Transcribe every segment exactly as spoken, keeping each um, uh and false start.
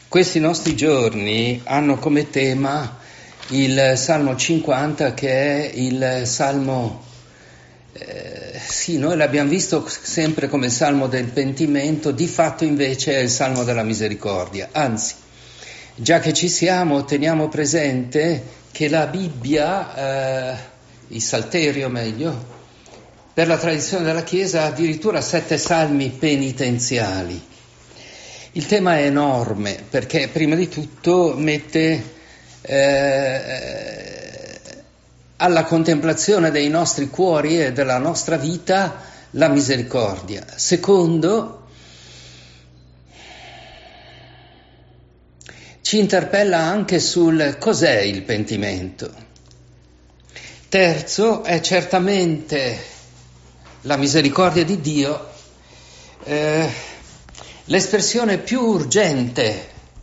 Questi nostri giorni hanno come tema il Salmo cinquanta, che è il Salmo, eh, sì, noi l'abbiamo visto sempre come il Salmo del pentimento, di fatto invece è il Salmo della misericordia. Anzi, già che ci siamo, teniamo presente che la Bibbia, eh, il Salterio meglio, per la tradizione della Chiesa ha addirittura sette salmi penitenziali. Il tema è enorme perché prima di tutto mette eh, alla contemplazione dei nostri cuori e della nostra vita la misericordia. Secondo, ci interpella anche sul cos'è il pentimento. Terzo, è certamente la misericordia di Dio eh, l'espressione più urgente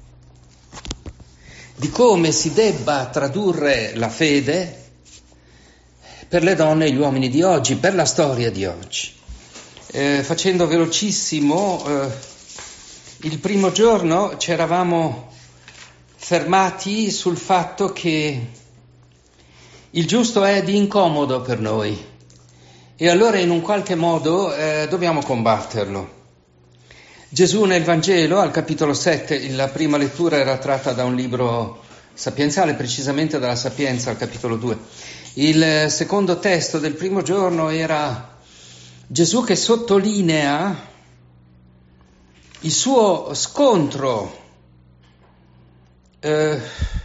di come si debba tradurre la fede per le donne e gli uomini di oggi, per la storia di oggi. Eh, facendo velocissimo, eh, il primo giorno ci eravamo fermati sul fatto che il giusto è di incomodo per noi e allora in un qualche modo eh, dobbiamo combatterlo. Gesù nel Vangelo, al capitolo sette, la prima lettura era tratta da un libro sapienziale, precisamente dalla Sapienza, al capitolo due. Il secondo testo del primo giorno era Gesù che sottolinea il suo scontro eh,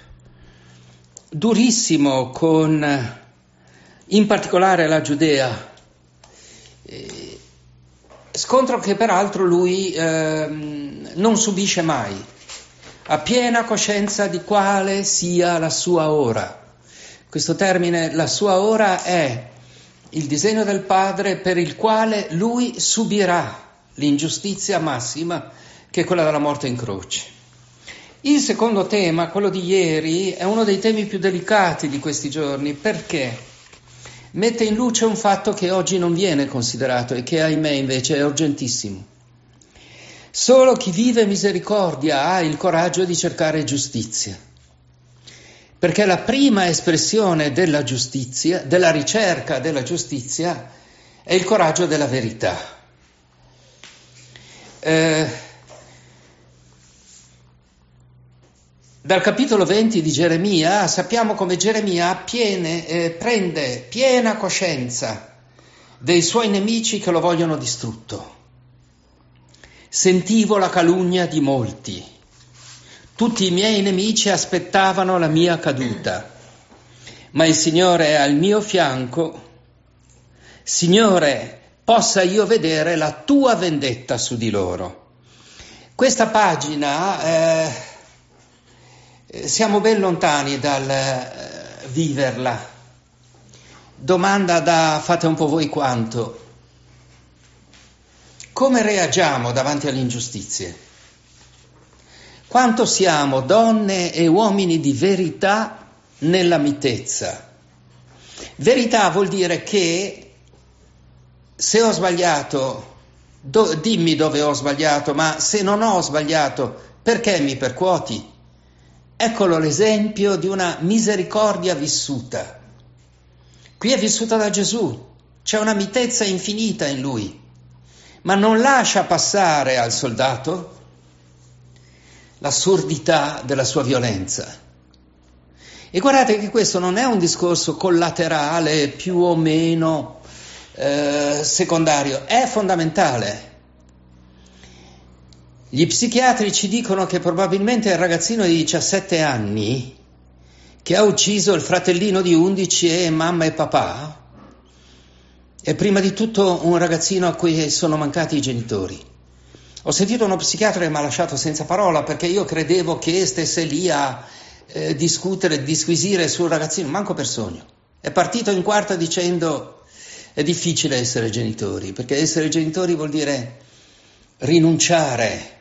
durissimo con, in particolare, la Giudea. Eh, Scontro che peraltro lui eh, non subisce mai, ha piena coscienza di quale sia la sua ora. Questo termine, la sua ora, è il disegno del Padre per il quale lui subirà l'ingiustizia massima, che è quella della morte in croce. Il secondo tema, quello di ieri, è uno dei temi più delicati di questi giorni, perché mette in luce un fatto che oggi non viene considerato e che, ahimè, invece è urgentissimo. Solo chi vive misericordia ha il coraggio di cercare giustizia, perché la prima espressione della giustizia, della ricerca della giustizia, è il coraggio della verità. Eh, Dal capitolo venti di Geremia sappiamo come Geremia piene, eh, prende piena coscienza dei suoi nemici che lo vogliono distrutto. Sentivo la calunnia di molti. Tutti i miei nemici aspettavano la mia caduta. Ma il Signore è al mio fianco. Signore, possa io vedere la tua vendetta su di loro. Questa pagina... Eh, Siamo ben lontani dal uh, viverla. Domanda da fate un po' voi quanto. Come reagiamo davanti alle ingiustizie? Quanto siamo donne e uomini di verità nella mitezza? Verità vuol dire che se ho sbagliato, do, dimmi dove ho sbagliato, ma se non ho sbagliato, perché mi percuoti? Eccolo l'esempio di una misericordia vissuta. Qui è vissuta da Gesù, c'è una mitezza infinita in lui, ma non lascia passare al soldato l'assurdità della sua violenza. E guardate che questo non è un discorso collaterale, più o meno eh, secondario, è fondamentale. Gli psichiatri ci dicono che probabilmente è il ragazzino di diciassette anni che ha ucciso il fratellino di undici e mamma e papà è prima di tutto un ragazzino a cui sono mancati i genitori. Ho sentito uno psichiatra che mi ha lasciato senza parola perché io credevo che stesse lì a eh, discutere, disquisire sul ragazzino, manco per sogno. È partito in quarta dicendo è difficile essere genitori, perché essere genitori vuol dire rinunciare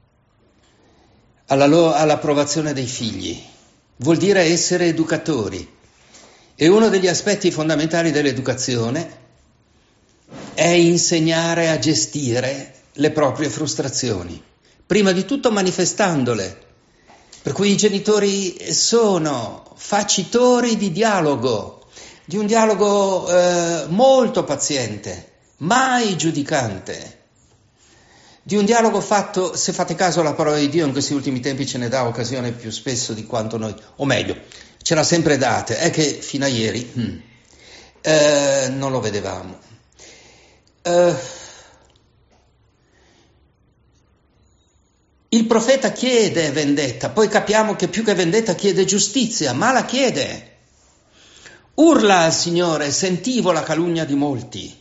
Alla lo- all'approvazione dei figli, vuol dire essere educatori. E uno degli aspetti fondamentali dell'educazione è insegnare a gestire le proprie frustrazioni, prima di tutto manifestandole, Per cui i genitori sono facitori di dialogo, di un dialogo eh, molto paziente, mai giudicante, di un dialogo fatto, se fate caso alla parola di Dio in questi ultimi tempi ce ne dà occasione più spesso di quanto noi, o meglio, ce l'ha sempre date, è che fino a ieri hmm, eh, non lo vedevamo. Eh, il profeta chiede vendetta, poi capiamo che più che vendetta chiede giustizia, ma la chiede. Urla al Signore, sentivo la calunnia di molti.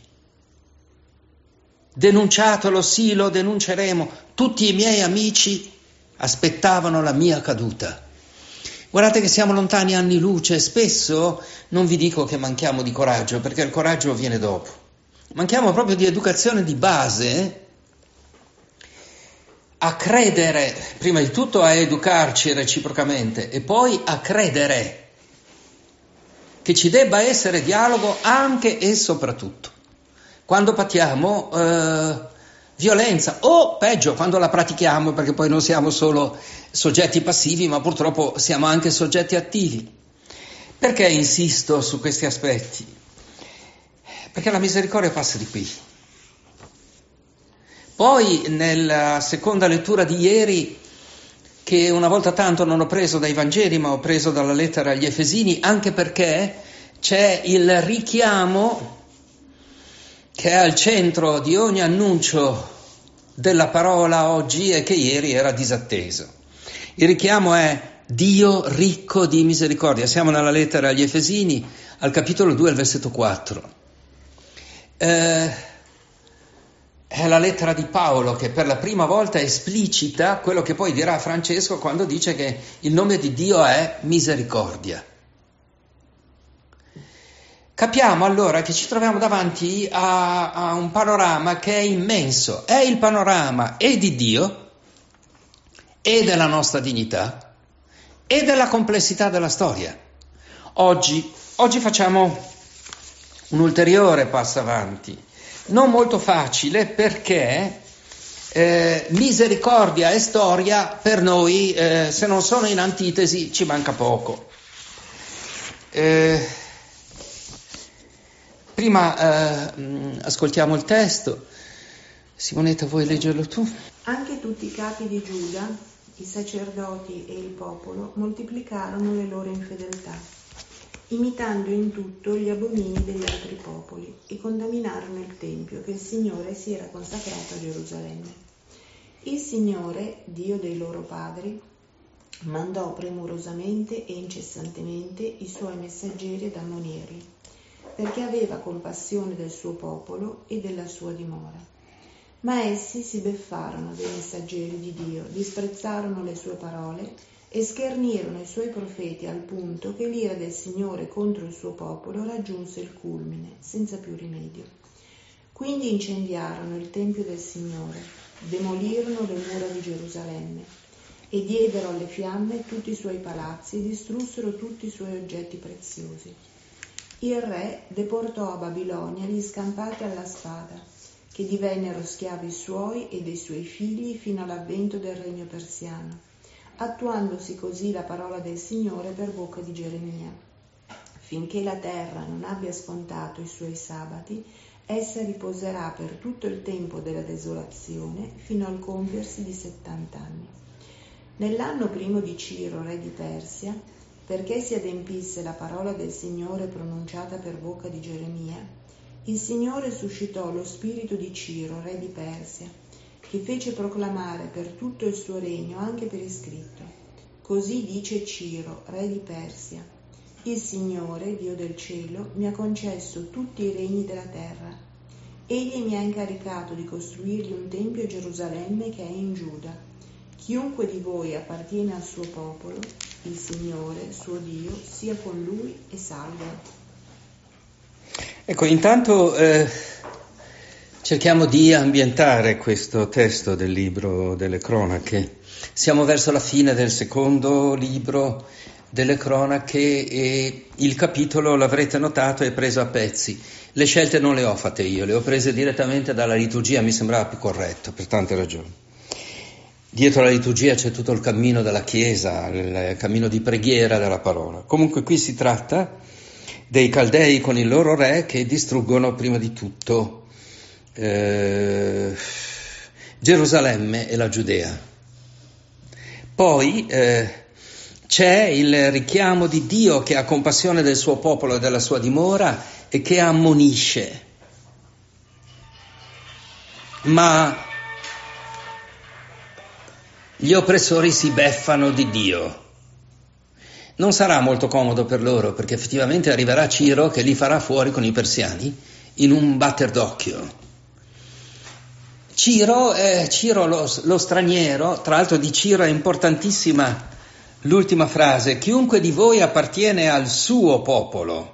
Denunciatelo, sì, lo denunceremo. Tutti i miei amici aspettavano la mia caduta. Guardate che siamo lontani anni luce, spesso non vi dico che manchiamo di coraggio, perché il coraggio viene dopo. Manchiamo proprio di educazione di base a credere, prima di tutto a educarci reciprocamente e poi a credere che ci debba essere dialogo anche e soprattutto quando patiamo eh, violenza o peggio quando la pratichiamo, perché poi non siamo solo soggetti passivi ma purtroppo siamo anche soggetti attivi. Perché insisto su questi aspetti? Perché la misericordia passa di qui. Poi nella seconda lettura di ieri, che una volta tanto non ho preso dai Vangeli ma ho preso dalla lettera agli Efesini, anche perché c'è il richiamo che è al centro di ogni annuncio della parola oggi e che ieri era disatteso. Il richiamo è Dio ricco di misericordia. Siamo nella lettera agli Efesini, al capitolo due, al versetto quattro. Eh, è la lettera di Paolo che per la prima volta esplicita quello che poi dirà Francesco quando dice che il nome di Dio è misericordia. Capiamo allora che ci troviamo davanti a, a un panorama che è immenso, è il panorama e di Dio e della nostra dignità e della complessità della storia. Oggi, oggi facciamo un ulteriore passo avanti, non molto facile perché eh, misericordia e storia per noi, eh, se non sono in antitesi, ci manca poco. Eh, Prima eh, ascoltiamo il testo. Simonetta, vuoi leggerlo tu? Anche tutti i capi di Giuda, i sacerdoti e il popolo, moltiplicarono le loro infedeltà, imitando in tutto gli abomini degli altri popoli, e contaminarono il Tempio che il Signore si era consacrato a Gerusalemme. Il Signore, Dio dei loro padri, mandò premurosamente e incessantemente i suoi messaggeri ad ammonirli, perché aveva compassione del suo popolo e della sua dimora. Ma essi si beffarono dei messaggeri di Dio, disprezzarono le sue parole e schernirono i suoi profeti al punto che l'ira del Signore contro il suo popolo raggiunse il culmine, senza più rimedio. Quindi incendiarono il Tempio del Signore, demolirono le mura di Gerusalemme e diedero alle fiamme tutti i suoi palazzi e distrussero tutti i suoi oggetti preziosi. Il re deportò a Babilonia gli scampati alla spada, che divennero schiavi suoi e dei suoi figli fino all'avvento del regno persiano, attuandosi così la parola del Signore per bocca di Geremia. Finché la terra non abbia scontato i suoi sabati, essa riposerà per tutto il tempo della desolazione fino al compiersi di settant'anni. Nell'anno primo di Ciro, re di Persia, perché si adempisse la parola del Signore pronunciata per bocca di Geremia, il Signore suscitò lo spirito di Ciro, re di Persia, che fece proclamare per tutto il suo regno anche per iscritto. Così dice Ciro, re di Persia: il Signore, Dio del cielo, mi ha concesso tutti i regni della terra. Egli mi ha incaricato di costruirgli un tempio a Gerusalemme che è in Giuda. Chiunque di voi appartiene al suo popolo, il Signore, suo Dio, sia con lui e salvo. Ecco, intanto eh, cerchiamo di ambientare questo testo del libro delle cronache. Siamo verso la fine del secondo libro delle cronache e il capitolo, l'avrete notato, è preso a pezzi. Le scelte non le ho fatte io, le ho prese direttamente dalla liturgia, mi sembrava più corretto per tante ragioni. Dietro la liturgia c'è tutto il cammino della Chiesa, il cammino di preghiera della parola. Comunque qui si tratta dei Caldei con il loro re che distruggono prima di tutto eh, Gerusalemme e la Giudea. Poi eh, c'è il richiamo di Dio che ha compassione del suo popolo e della sua dimora e che ammonisce. Ma gli oppressori si beffano di Dio. Non sarà molto comodo per loro, perché effettivamente arriverà Ciro che li farà fuori con i persiani in un batter d'occhio. Ciro, è Ciro lo, lo straniero, tra l'altro di Ciro è importantissima l'ultima frase: chiunque di voi appartiene al suo popolo,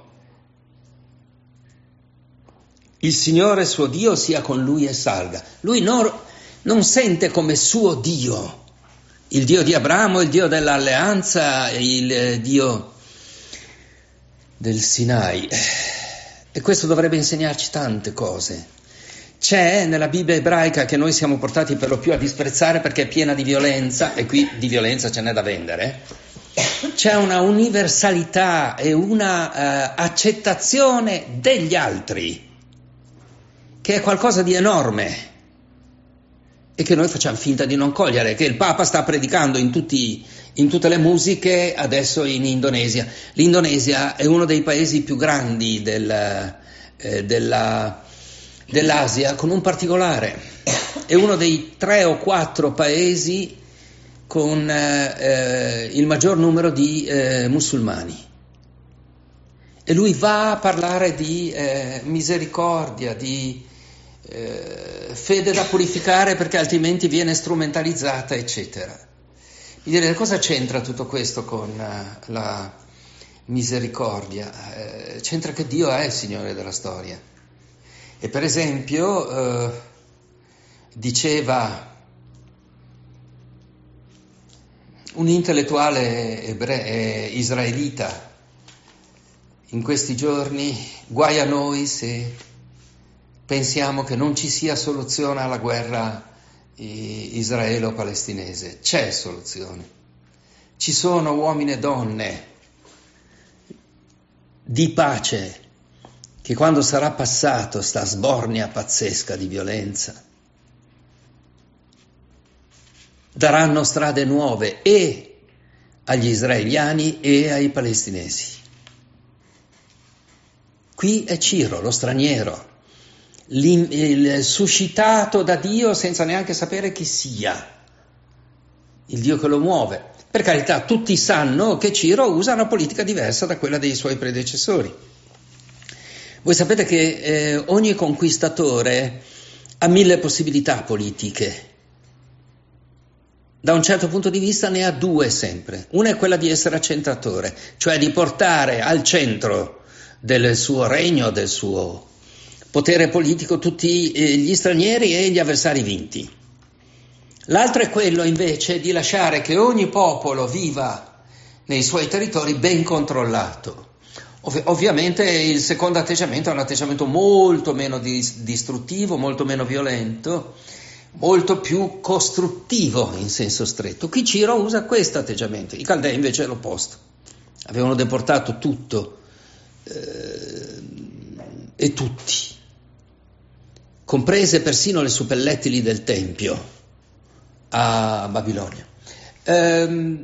il Signore suo Dio sia con lui e salga. Lui non, non sente come suo Dio il Dio di Abramo, il Dio dell'alleanza, il Dio del Sinai. E questo dovrebbe insegnarci tante cose. C'è nella Bibbia ebraica, che noi siamo portati per lo più a disprezzare perché è piena di violenza, e qui di violenza ce n'è da vendere, c'è una universalità e una uh, accettazione degli altri, che è qualcosa di enorme e che noi facciamo finta di non cogliere, che il Papa sta predicando in, tutti, in tutte le musiche adesso in Indonesia. L'Indonesia è uno dei paesi più grandi del, eh, della, dell'Asia, con un particolare: è uno dei tre o quattro paesi con eh, il maggior numero di eh, musulmani. E lui va a parlare di eh, misericordia, di eh, fede da purificare perché altrimenti viene strumentalizzata, eccetera. Mi direte, cosa c'entra tutto questo con uh, la misericordia? Eh, c'entra che Dio è il Signore della storia. E per esempio eh, diceva un intellettuale ebre- eh, israelita in questi giorni: guai a noi se pensiamo che non ci sia soluzione alla guerra israelo-palestinese. C'è soluzione. Ci sono uomini e donne di pace che, quando sarà passato sta sbornia pazzesca di violenza, daranno strade nuove e agli israeliani e ai palestinesi. Qui è Ciro, lo straniero, il suscitato da Dio senza neanche sapere chi sia, il Dio che lo muove. Per carità, tutti sanno che Ciro usa una politica diversa da quella dei suoi predecessori. Voi sapete che eh, ogni conquistatore ha mille possibilità politiche. Da un certo punto di vista ne ha due sempre. Una è quella di essere accentratore, cioè di portare al centro del suo regno, del suo potere politico, tutti gli stranieri e gli avversari vinti. L'altro è quello invece di lasciare che ogni popolo viva nei suoi territori ben controllato. Ov- ovviamente il secondo atteggiamento è un atteggiamento molto meno dis- distruttivo, molto meno violento, molto più costruttivo in senso stretto. Qui Ciro usa questo atteggiamento, i Caldei invece è l'opposto. Avevano deportato tutto eh, e tutti, comprese persino le suppellettili del Tempio a Babilonia. Ehm,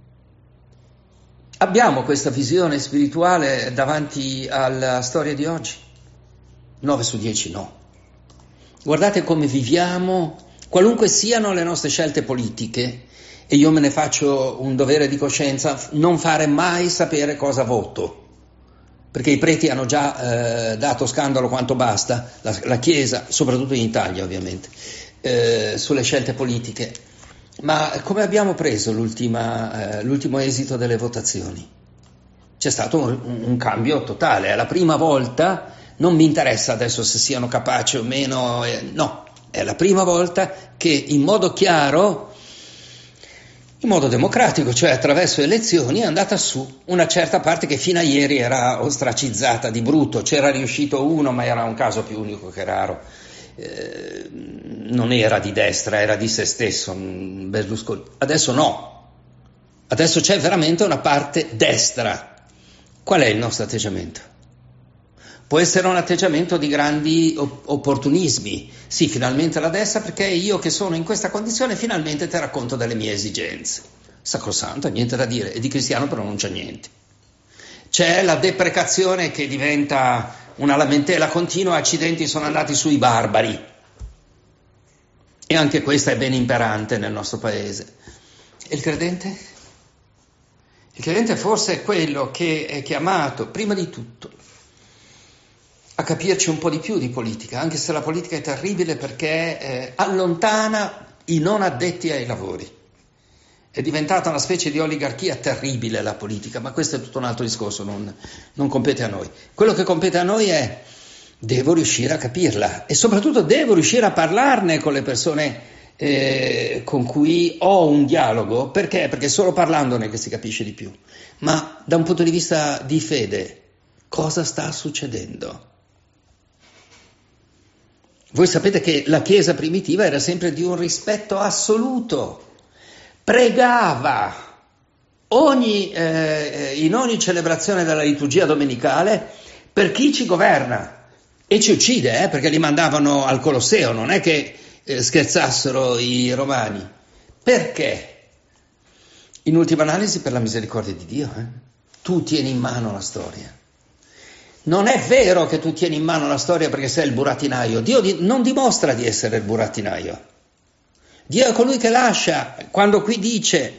abbiamo questa visione spirituale davanti alla storia di oggi? nove su dieci no. Guardate come viviamo, qualunque siano le nostre scelte politiche, e io me ne faccio un dovere di coscienza, non fare mai sapere cosa voto, perché i preti hanno già eh, dato scandalo quanto basta, la, la Chiesa, soprattutto in Italia ovviamente, eh, sulle scelte politiche. Ma come abbiamo preso l'ultima, eh, l'ultimo esito delle votazioni? C'è stato un, un cambio totale. È la prima volta, non mi interessa adesso se siano capaci o meno, eh, no, è la prima volta che in modo chiaro, in modo democratico, cioè attraverso elezioni, è andata su una certa parte che fino a ieri era ostracizzata di brutto. C'era riuscito uno, ma era un caso più unico che raro. eh, non era di destra, era di se stesso Berlusconi. Adesso no, adesso c'è veramente una parte destra. Qual è il nostro atteggiamento? Può essere un atteggiamento di grandi op- opportunismi. Sì, finalmente la destra, perché io che sono in questa condizione finalmente ti racconto delle mie esigenze. Sacrosanto, niente da dire, e di cristiano però non c'è niente. C'è la deprecazione che diventa una lamentela continua, accidenti sono andati sui barbari. E anche questa è ben imperante nel nostro paese. E il credente? Il credente forse è quello che è chiamato, prima di tutto, a capirci un po' di più di politica, anche se la politica è terribile perché eh, allontana i non addetti ai lavori. È diventata una specie di oligarchia terribile la politica, ma questo è tutto un altro discorso, non, non compete a noi. Quello che compete a noi è, devo riuscire a capirla e soprattutto devo riuscire a parlarne con le persone eh, con cui ho un dialogo. Perché? Perché è solo parlandone che si capisce di più. Ma da un punto di vista di fede, cosa sta succedendo? Voi sapete che la Chiesa primitiva era sempre di un rispetto assoluto, pregava ogni, eh, in ogni celebrazione della liturgia domenicale per chi ci governa e ci uccide, eh, perché li mandavano al Colosseo, non è che eh, scherzassero i romani. Perché? In ultima analisi per la misericordia di Dio. Eh? Tu tieni in mano la storia. Non è vero che tu tieni in mano la storia perché sei il burattinaio. Dio di- non dimostra di essere il burattinaio. Dio è colui che lascia. Quando qui dice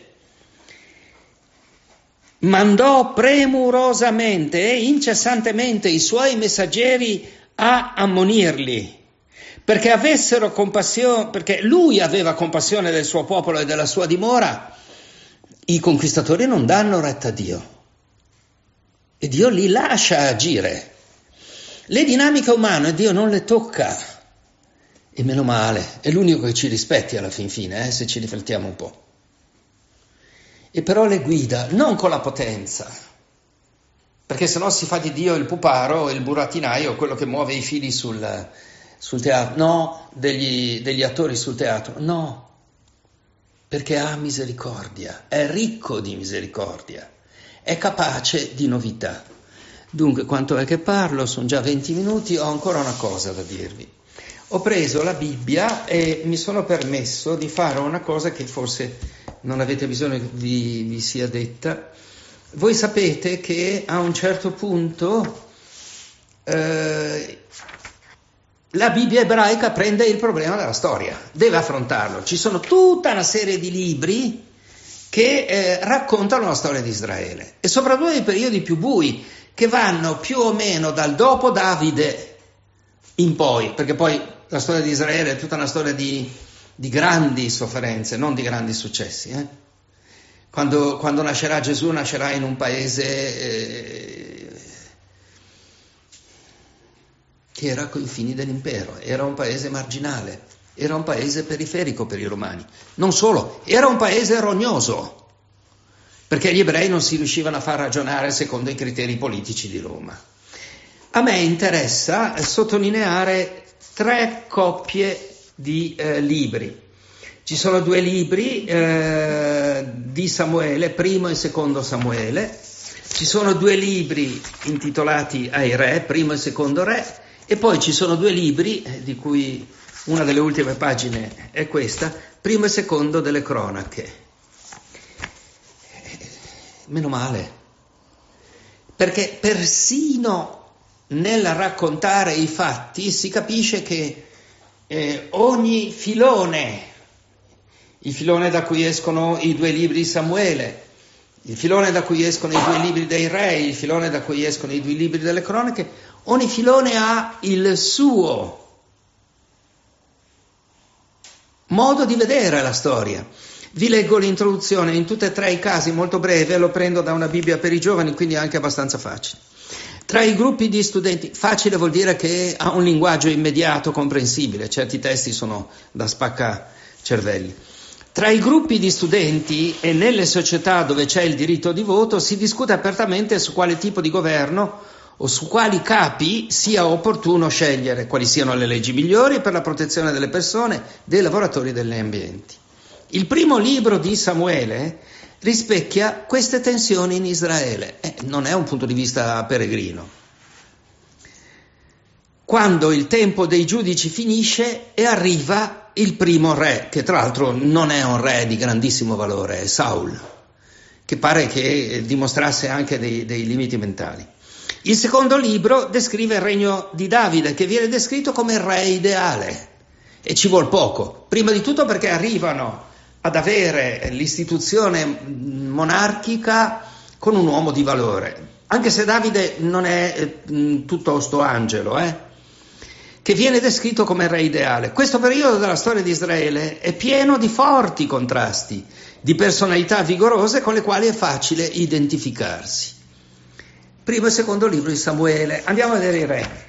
mandò premurosamente e incessantemente i suoi messaggeri a ammonirli, perché avessero compassione, perché lui aveva compassione del suo popolo e della sua dimora. I conquistatori non danno retta a Dio. E Dio li lascia agire. Le dinamiche umane Dio non le tocca. E meno male, è l'unico che ci rispetti alla fin fine, eh, se ci riflettiamo un po'. E però le guida, non con la potenza, perché sennò si fa di Dio il puparo, il burattinaio, quello che muove i fili sul, sul teatro. No, degli, degli attori sul teatro, no, perché ha misericordia, è ricco di misericordia. È capace di novità. Dunque, quanto è che parlo? Sono già venti minuti, ho ancora una cosa da dirvi. Ho preso la Bibbia e mi sono permesso di fare una cosa che forse non avete bisogno che vi, vi sia detta. Voi sapete che a un certo punto eh, la Bibbia ebraica prende il problema della storia, deve affrontarlo. Ci sono tutta una serie di libri che eh, raccontano la storia di Israele e soprattutto nei periodi più bui, che vanno più o meno dal dopo Davide in poi, perché poi la storia di Israele è tutta una storia di, di grandi sofferenze, non di grandi successi. Eh? Quando, quando nascerà Gesù, nascerà in un paese eh, che era coi fini dell'impero, era un paese marginale. Era un paese periferico per i romani. Non solo, era un paese rognoso, perché gli ebrei non si riuscivano a far ragionare secondo i criteri politici di Roma. A me interessa sottolineare tre coppie di eh, libri. Ci sono due libri eh, di Samuele, primo e secondo Samuele. Ci sono due libri intitolati ai re, primo e secondo re. E poi ci sono due libri, eh, di cui una delle ultime pagine è questa, primo e secondo delle cronache. Meno male, perché persino nel raccontare i fatti si capisce che eh, ogni filone, il filone da cui escono i due libri di Samuele, il filone da cui escono i due libri dei re, il filone da cui escono i due libri delle cronache, ogni filone ha il suo modo di vedere la storia. Vi leggo l'introduzione in tutti e tre i casi, molto breve, lo prendo da una Bibbia per i giovani, quindi anche abbastanza facile. Tra i gruppi di studenti, facile vuol dire che ha un linguaggio immediato, comprensibile, certi testi sono da spaccacervelli. Tra i gruppi di studenti e nelle società dove c'è il diritto di voto si discute apertamente su quale tipo di governo o su quali capi sia opportuno scegliere, quali siano le leggi migliori per la protezione delle persone, dei lavoratori e degli ambienti. Il primo libro di Samuele rispecchia queste tensioni in Israele. Eh, non è un punto di vista peregrino. Quando il tempo dei giudici finisce e arriva il primo re, che tra l'altro non è un re di grandissimo valore, è Saul, che pare che dimostrasse anche dei, dei limiti mentali. Il secondo libro descrive il regno di Davide, che viene descritto come il re ideale, e ci vuol poco, prima di tutto perché arrivano ad avere l'istituzione monarchica con un uomo di valore, anche se Davide non è eh, tutto sto angelo, eh, che viene descritto come il re ideale. Questo periodo della storia di Israele è pieno di forti contrasti, di personalità vigorose con le quali è facile identificarsi. Primo e secondo libro di Samuele. Andiamo a vedere i re.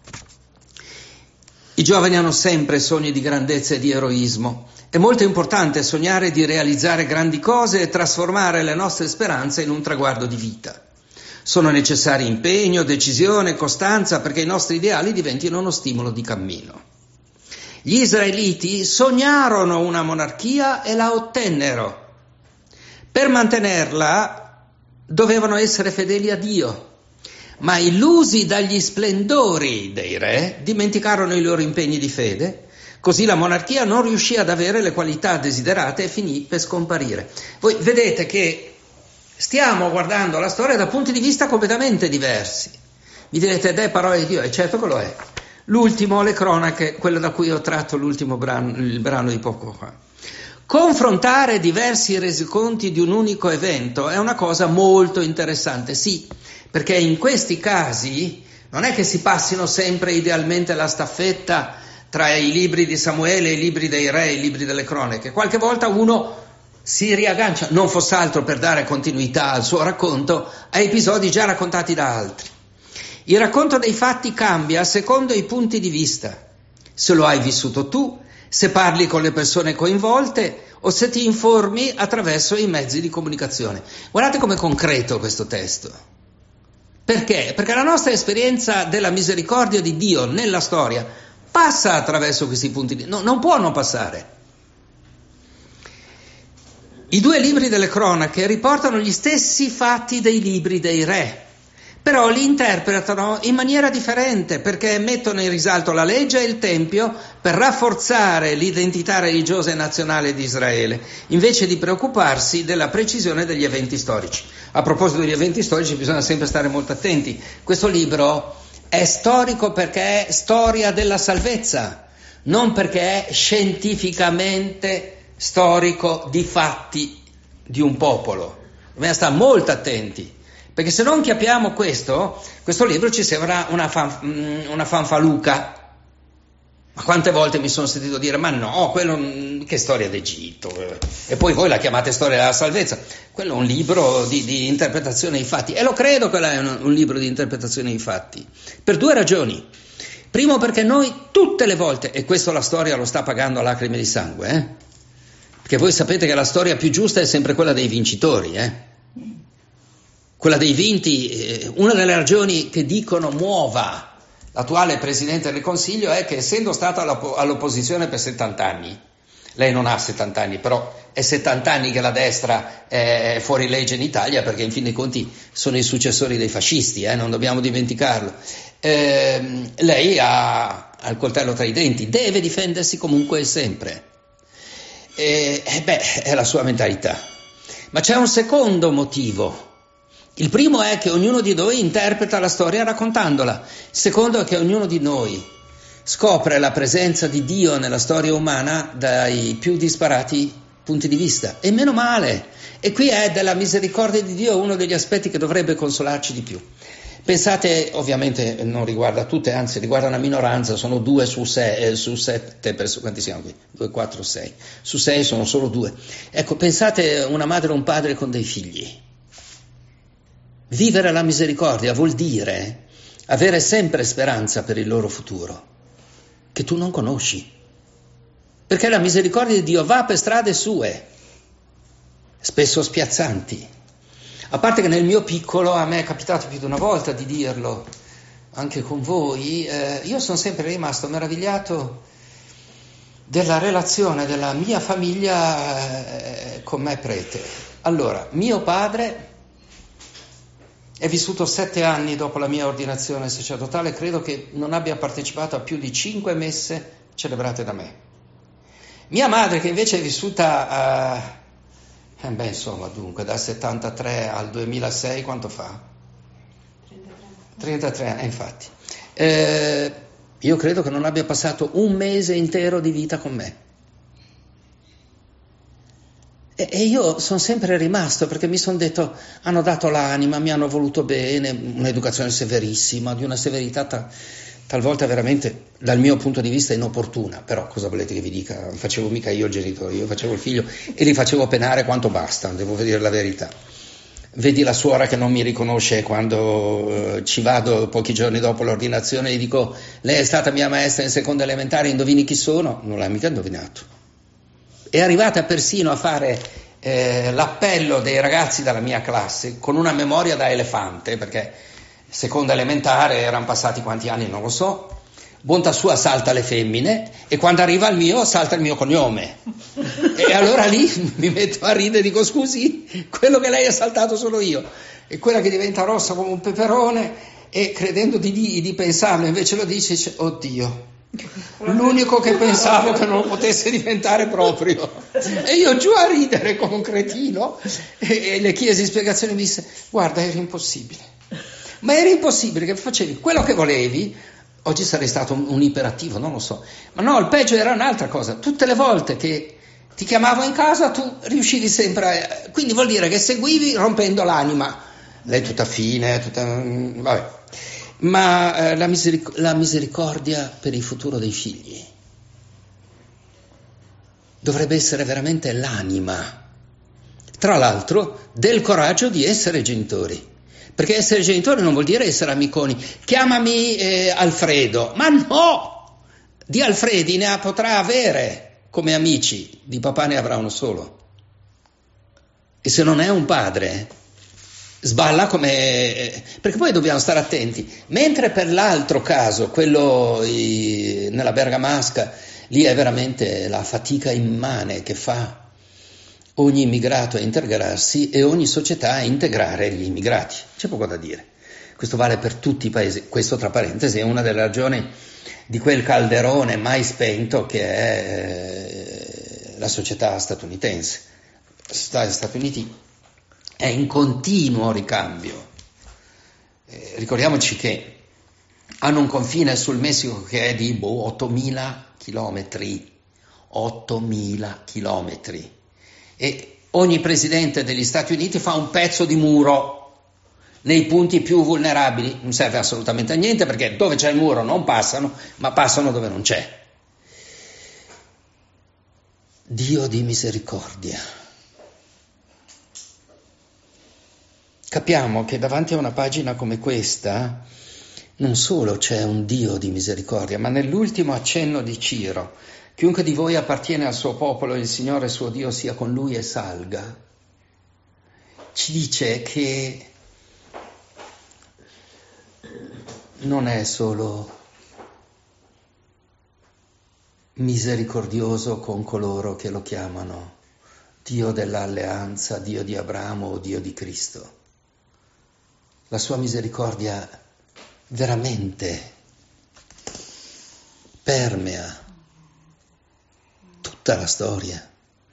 I giovani hanno sempre sogni di grandezza e di eroismo. È molto importante sognare di realizzare grandi cose e trasformare le nostre speranze in un traguardo di vita. Sono necessari impegno, decisione, costanza perché i nostri ideali diventino uno stimolo di cammino. Gli israeliti sognarono una monarchia e la ottennero. Per mantenerla dovevano essere fedeli a Dio, ma illusi dagli splendori dei re dimenticarono i loro impegni di fede, così la monarchia non riuscì ad avere le qualità desiderate e finì per scomparire. Voi vedete che stiamo guardando la storia da punti di vista completamente diversi. Mi direte, ed è parola di Dio? E certo che lo è. L'ultimo, le cronache, quello da cui ho tratto l'ultimo brano, il brano di poco fa. Confrontare diversi resoconti di un unico evento è una cosa molto interessante, sì, perché in questi casi non è che si passino sempre idealmente la staffetta tra i libri di Samuele, i libri dei re, i libri delle cronache. Qualche volta uno si riaggancia, non fosse altro per dare continuità al suo racconto, a episodi già raccontati da altri. Il racconto dei fatti cambia secondo i punti di vista, se lo hai vissuto tu, se parli con le persone coinvolte o se ti informi attraverso i mezzi di comunicazione. Guardate com'è concreto questo testo. Perché? Perché la nostra esperienza della misericordia di Dio nella storia passa attraverso questi punti di vista, no, non può non passare. I due libri delle cronache riportano gli stessi fatti dei libri dei re, però li interpretano in maniera differente perché mettono in risalto la legge e il tempio per rafforzare l'identità religiosa e nazionale di Israele, invece di preoccuparsi della precisione degli eventi storici. A proposito degli eventi storici bisogna sempre stare molto attenti. Questo libro è storico perché è storia della salvezza, non perché è scientificamente storico di fatti di un popolo. Dobbiamo stare molto attenti, perché se non capiamo questo, questo libro ci sembra una, fan, una fanfaluca. Ma quante volte mi sono sentito dire, ma no, quello che storia d'Egitto, e poi voi la chiamate storia della salvezza, quello è un libro di, di interpretazione dei fatti, e lo credo che è un, un libro di interpretazione dei fatti, per due ragioni. Primo, perché noi tutte le volte, e questo la storia lo sta pagando a lacrime di sangue, eh? Perché voi sapete che la storia più giusta è sempre quella dei vincitori, eh? Quella dei vinti. Eh, una delle ragioni che dicono muova l'attuale Presidente del Consiglio è che, essendo stata all'opp- all'opposizione per settanta anni, lei non ha settanta anni, però è settanta anni che la destra è fuori legge in Italia, perché in fin dei conti sono i successori dei fascisti, eh? Non dobbiamo dimenticarlo. Eh, lei ha, ha il coltello tra i denti, deve difendersi comunque e sempre. E, e beh, è la sua mentalità. Ma c'è un secondo motivo. Il primo è che ognuno di noi interpreta la storia raccontandola. Il secondo è che ognuno di noi scopre la presenza di Dio nella storia umana dai più disparati punti di vista. E meno male. E qui è della misericordia di Dio uno degli aspetti che dovrebbe consolarci di più. Pensate, ovviamente non riguarda tutte, anzi riguarda una minoranza, sono due su, sei, eh, su sette persone, quanti siamo qui? Due, quattro, sei. Su sei sono solo due. Ecco, pensate una madre o un padre con dei figli. Vivere la misericordia vuol dire avere sempre speranza per il loro futuro, che tu non conosci. Perché la misericordia di Dio va per strade sue, spesso spiazzanti. A parte che nel mio piccolo a me è capitato più di una volta di dirlo, anche con voi, eh, io sono sempre rimasto meravigliato della relazione della mia famiglia eh, con me prete. Allora, mio padre è vissuto sette anni dopo la mia ordinazione sacerdotale, credo che non abbia partecipato a più di cinque messe celebrate da me. Mia madre, che invece è vissuta, uh, eh beh, insomma, dunque, dal settantatré al duemilasei, quanto fa? trentatré. trentatré, eh, infatti. Eh, io credo che non abbia passato un mese intero di vita con me. E, e io sono sempre rimasto, perché mi sono detto, hanno dato l'anima, mi hanno voluto bene, un'educazione severissima, di una severità ta- talvolta veramente, dal mio punto di vista, inopportuna. Però cosa volete che vi dica? Non facevo mica io il genitore, io facevo il figlio e li facevo penare quanto basta, devo dire la verità. Vedi la suora che non mi riconosce quando eh, ci vado pochi giorni dopo l'ordinazione e gli dico, lei è stata mia maestra in seconda elementare, indovini chi sono? Non l'ha mica indovinato. È arrivata persino a fare eh, l'appello dei ragazzi della mia classe con una memoria da elefante, perché seconda elementare erano passati quanti anni non lo so, bontà sua salta le femmine e quando arriva il mio salta il mio cognome e allora lì mi metto a ridere e dico scusi, quello che lei ha saltato sono io, e quella che diventa rossa come un peperone e credendo di, di, di pensarlo invece lo dice, dice oddio, l'unico che pensavo che non potesse diventare proprio, e io giù a ridere come un cretino e, e le chiesi spiegazioni e mi disse guarda, era impossibile, ma era impossibile che facevi quello che volevi. Oggi sarei stato un, un iperattivo, non lo so, ma no, il peggio era un'altra cosa, tutte le volte che ti chiamavo in casa tu riuscivi sempre a... quindi vuol dire che seguivi rompendo l'anima, lei tutta fine, tutta... vabbè. Ma eh, la, miseric- la misericordia per il futuro dei figli dovrebbe essere veramente l'anima, tra l'altro, del coraggio di essere genitori, perché essere genitori non vuol dire essere amiconi, chiamami eh, Alfredo, ma no, di Alfredi ne potrà avere come amici, di papà ne avrà uno solo, e se non è un padre sballa come... perché poi dobbiamo stare attenti, mentre per l'altro caso, quello i, nella Bergamasca, lì è veramente la fatica immane che fa ogni immigrato a integrarsi e ogni società a integrare gli immigrati, c'è poco da dire, questo vale per tutti i paesi, questo tra parentesi è una delle ragioni di quel calderone mai spento che è la società statunitense. La società degli Stati Uniti è in continuo ricambio. Eh, ricordiamoci che hanno un confine sul Messico che è di boh, ottomila chilometri, ottomila chilometri, e ogni presidente degli Stati Uniti fa un pezzo di muro nei punti più vulnerabili, non serve assolutamente a niente perché dove c'è il muro non passano, ma passano dove non c'è. Dio di misericordia. Capiamo che davanti a una pagina come questa non solo c'è un Dio di misericordia, ma nell'ultimo accenno di Ciro, chiunque di voi appartiene al suo popolo, il Signore suo Dio sia con lui e salga, ci dice che non è solo misericordioso con coloro che lo chiamano Dio dell'alleanza, Dio di Abramo o Dio di Cristo. La sua misericordia veramente permea tutta la storia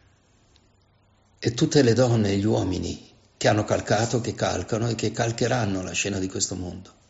e tutte le donne e gli uomini che hanno calcato, che calcano e che calcheranno la scena di questo mondo.